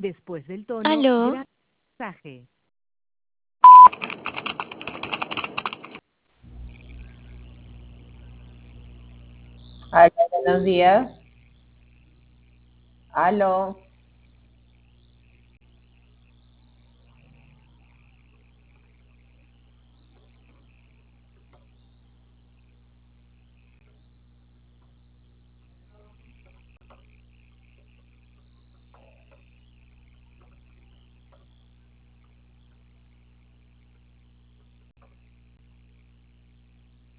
Después del tono, Aló, grabe el mensaje. Aló, buenos días. Aló.